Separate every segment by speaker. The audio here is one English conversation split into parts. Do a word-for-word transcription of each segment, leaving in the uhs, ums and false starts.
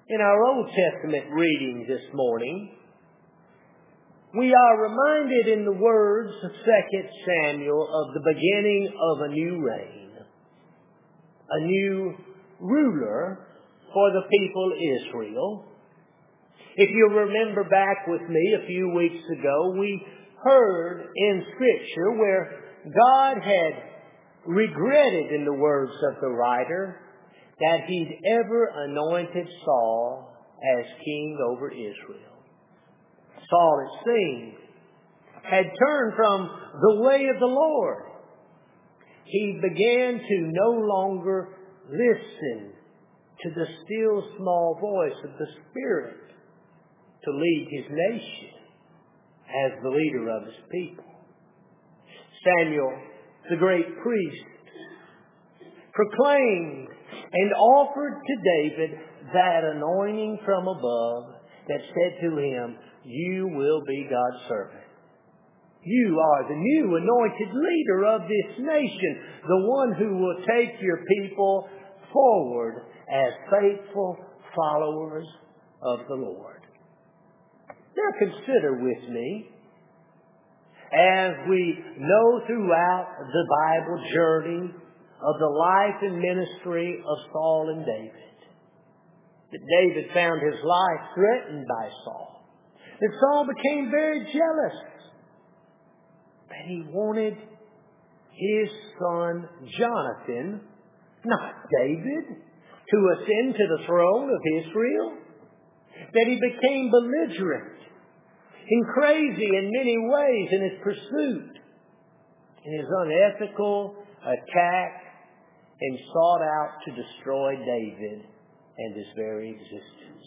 Speaker 1: In our Old Testament reading this morning, we are reminded in the words of Second Samuel of the beginning of a new reign, a new ruler for the people Israel. If you remember back with me a few weeks ago, we heard in Scripture where God had regretted, in the words of the writer, that He'd ever anointed Saul as king over Israel. Saul, it seemed, had turned from the way of the Lord. He began to no longer listen to the still small voice of the Spirit to lead his nation as the leader of his people. Samuel, the great priest, proclaimed and offered to David that anointing from above that said to him, "You will be God's servant. You are the new anointed leader of this nation, the one who will take your people forward as faithful followers of the Lord." Now consider with me, as we know throughout the Bible journey of the life and ministry of Saul and David, that David found his life threatened by Saul. That Saul became very jealous. That he wanted his son Jonathan, not David, to ascend to the throne of Israel. That he became belligerent and crazy in many ways in his pursuit, in his unethical attack, and sought out to destroy David and his very existence.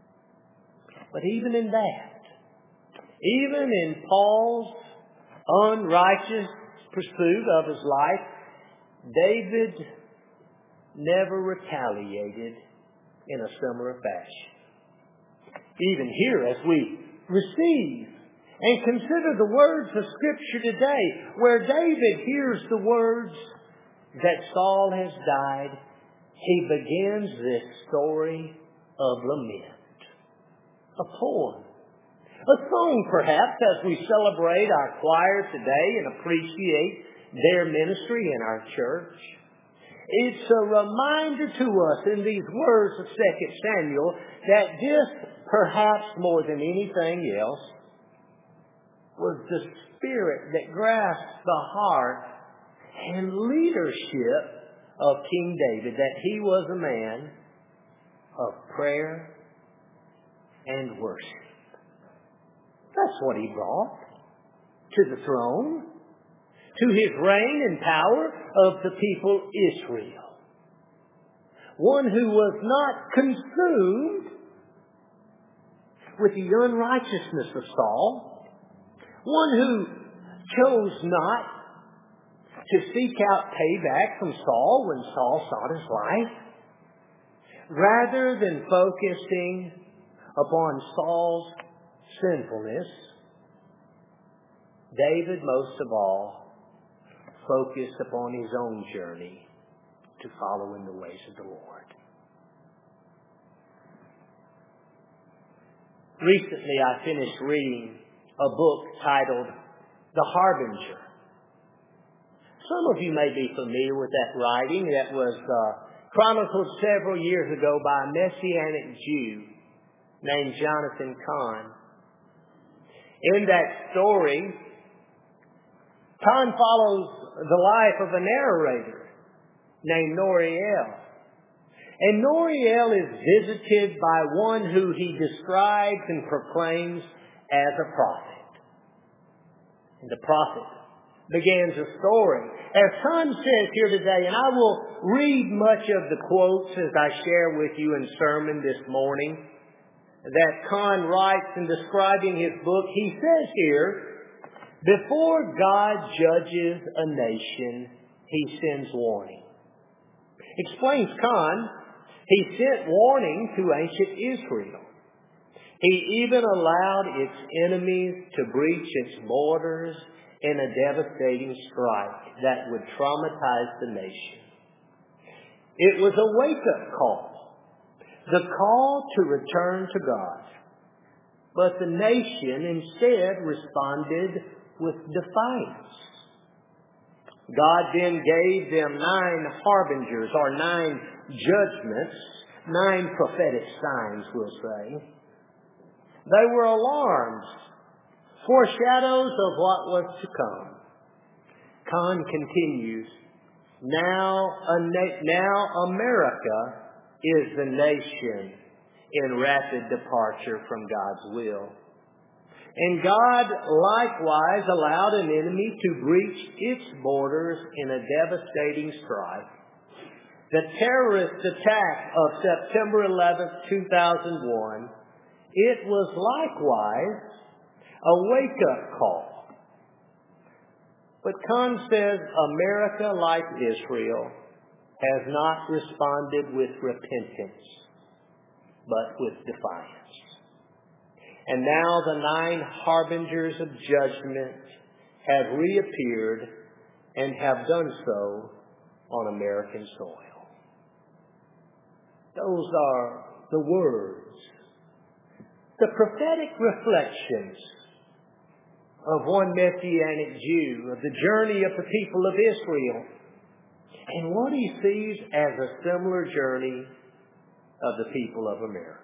Speaker 1: But even in that, even in Paul's unrighteous pursuit of his life, David never retaliated in a similar fashion. Even here, as we receive and consider the words of Scripture today, where David hears the words that Saul has died, he begins this story of lament. A poem. A song, perhaps, as we celebrate our choir today and appreciate their ministry in our church. It's a reminder to us in these words of Second Samuel that this, perhaps more than anything else, was the spirit that grasped the heart and leadership of King David, that he was a man of prayer and worship. That's what he brought to the throne, to his reign and power of the people Israel. One who was not consumed with the unrighteousness of Saul. One who chose not to seek out payback from Saul when Saul sought his life. Rather than focusing upon Saul's sinfulness, David, most of all, focused upon his own journey to follow in the ways of the Lord. Recently, I finished reading a book titled The Harbinger. Some of you may be familiar with that writing that was uh, chronicled several years ago by a Messianic Jew named Jonathan Cahn. In that story, Cahn follows the life of a narrator named Noriel. And Noriel is visited by one who he describes and proclaims as a prophet. And the prophet begins a story. As Cahn says here today, and I will read much of the quotes as I share with you in sermon this morning, that Cahn writes in describing his book. He says here, before God judges a nation, He sends warning. Explains Cahn, He sent warning to ancient Israel. He even allowed its enemies to breach its borders in a devastating strike that would traumatize the nation. It was a wake-up call the call to return to God. But the nation instead responded with defiance. God then gave them nine harbingers, or nine judgments, nine prophetic signs, we'll say. They were alarms, foreshadows of what was to come. Kahn continues, now, now America is the nation in rapid departure from God's will. And God likewise allowed an enemy to breach its borders in a devastating strife. The terrorist attack of September eleventh, two thousand one, it was likewise a wake-up call. But Kahn says America, like Israel, has not responded with repentance, but with defiance. And now the nine harbingers of judgment have reappeared and have done so on American soil. Those are the words, the prophetic reflections of one Messianic Jew, of the journey of the people of Israel, and what he sees as a similar journey of the people of America.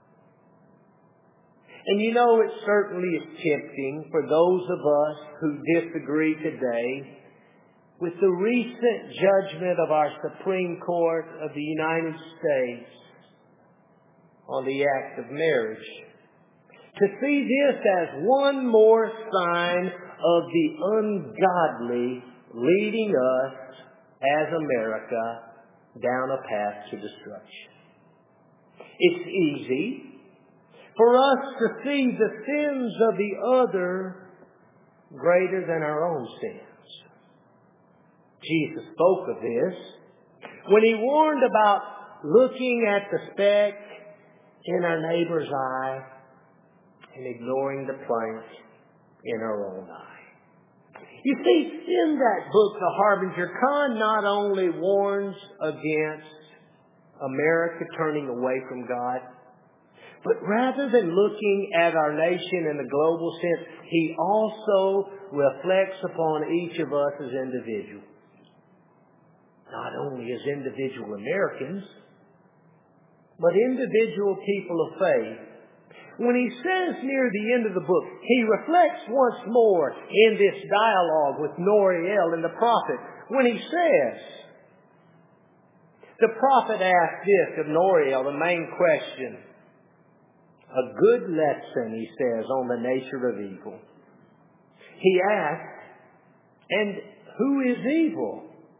Speaker 1: And you know, it certainly is tempting for those of us who disagree today with the recent judgment of our Supreme Court of the United States on the act of marriage, to see this as one more sign of the ungodly leading us as America down a path to destruction. It's easy for us to see the sins of the other greater than our own sins. Jesus spoke of this when he warned about looking at the speck in our neighbor's eye and ignoring the plank in our own eye. You see, in that book, The Harbinger, Kahn not only warns against America turning away from God, but rather than looking at our nation in a global sense, he also reflects upon each of us as individuals. Not only as individual Americans, but individual people of faith. When he says near the end of the book, he reflects once more in this dialogue with Noriel and the prophet. When he says, the prophet asked this of Noriel, the main question, a good lesson, he says, on the nature of evil. He asks, and who is evil?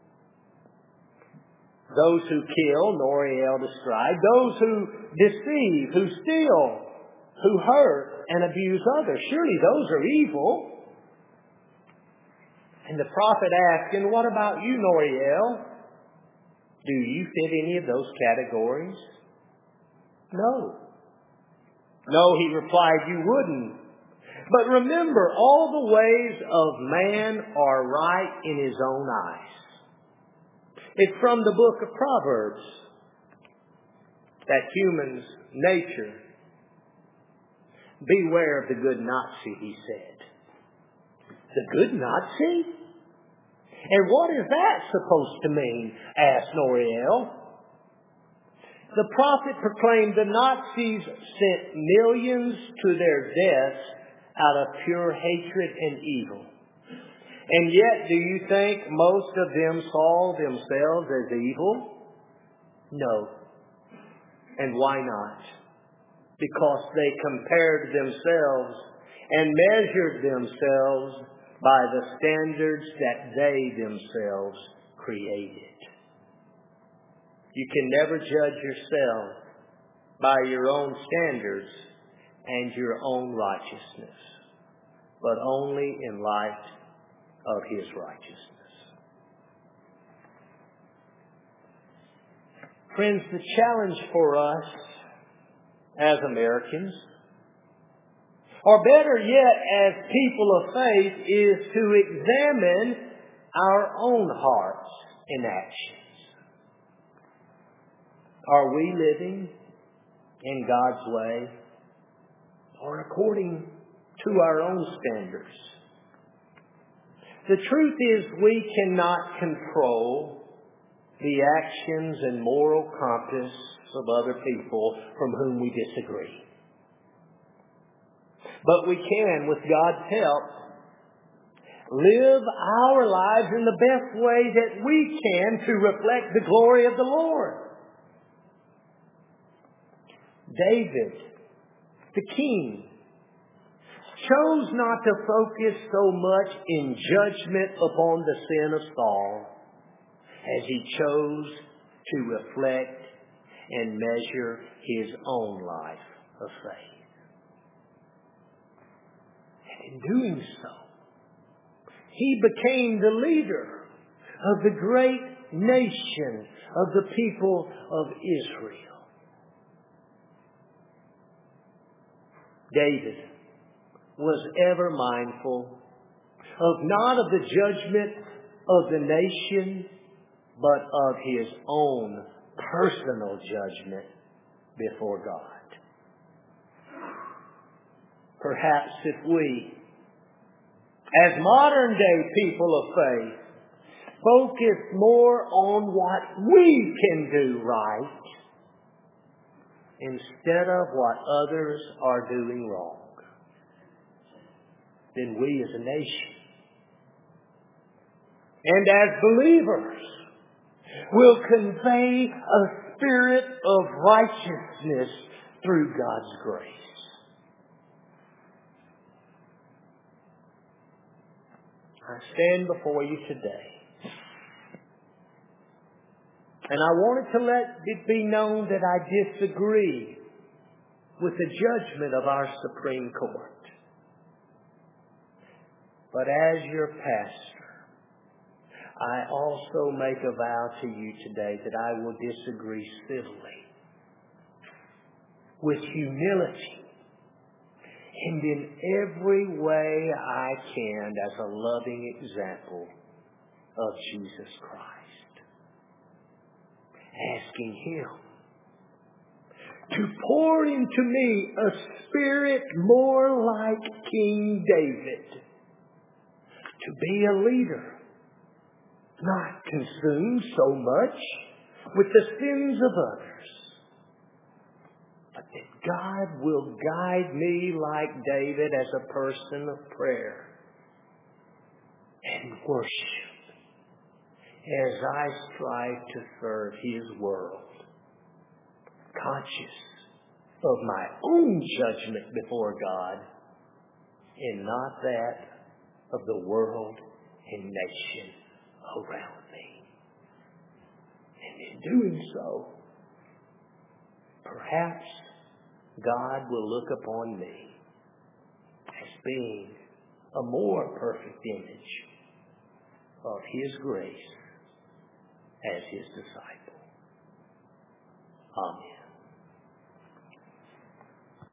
Speaker 1: Those who kill, Noriel described, those who deceive, who steal, who hurt and abuse others. Surely those are evil. And the prophet asked, and what about you, Noriel? Do you fit any of those categories? No. No, he replied, you wouldn't. But remember, all the ways of man are right in his own eyes. It's from the book of Proverbs, that human's nature. Beware of the good Nazi, he said. The good Nazi? And what is that supposed to mean? Asked Noriel. The prophet proclaimed the Nazis sent millions to their deaths out of pure hatred and evil. And yet, do you think most of them saw themselves as evil? No. And why not? Because they compared themselves and measured themselves by the standards that they themselves created. You can never judge yourself by your own standards and your own righteousness, but only in light of his righteousness. Friends, the challenge for us as Americans, or better yet, as people of faith, is to examine our own hearts and actions. Are we living in God's way or according to our own standards. The truth is we cannot control the actions and moral compass of other people from whom we disagree. But we can, with God's help, live our lives in the best way that we can to reflect the glory of the Lord. David, the king, chose not to focus so much in judgment upon the sin of Saul as he chose to reflect and measure his own life of faith. And in doing so, he became the leader of the great nation of the people of Israel. David was ever mindful of not of the judgment of the nation, but of his own personal judgment before God. Perhaps if we, as modern day people of faith, focus more on what we can do right instead of what others are doing wrong, then we as a nation and as believers will convey a spirit of righteousness through God's grace. I stand before you today, and I wanted to let it be known that I disagree with the judgment of our Supreme Court. But as your pastor, I also make a vow to you today that I will disagree civilly, with humility, and in every way I can as a loving example of Jesus Christ. Asking Him to pour into me a spirit more like King David, to be a leader, not consumed so much with the sins of others, but that God will guide me like David as a person of prayer and worship as I strive to serve His world, conscious of my own judgment before God and not that of the world and nation around me. And in doing so, perhaps God will look upon me as being a more perfect image of His grace as His disciple. Amen.